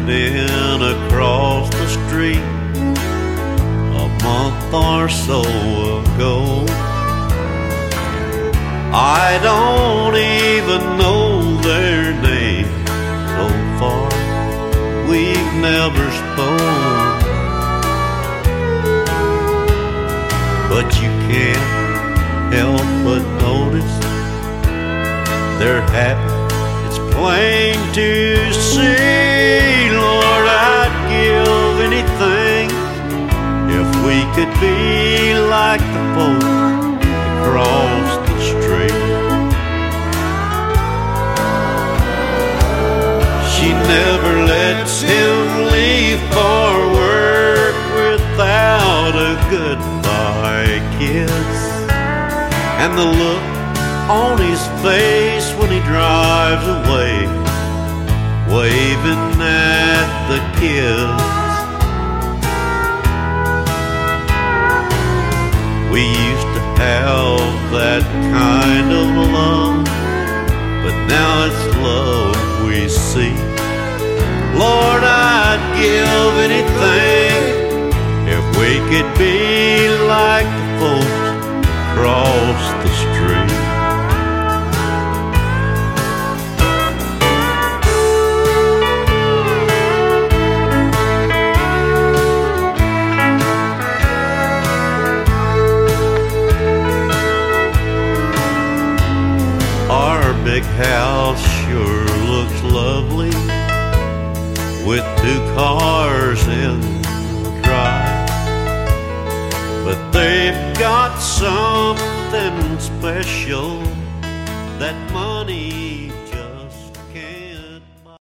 moved in across the street a month or so ago. I don't even know their name. So far we've never spoke, but you can't help but notice they're happy. It's plain to see. Lord, I'd give anything if we could be like the folk across the street. She never lets him leave for work without a goodbye kiss, and the look on his face when he drives away, waving at the kids. We used to have that kind of love, but now it's love we see. Lord, I'd give anything if we could be like the folks across the street. Our big house sure looks lovely with 2 cars in the drive, but they've got something special that money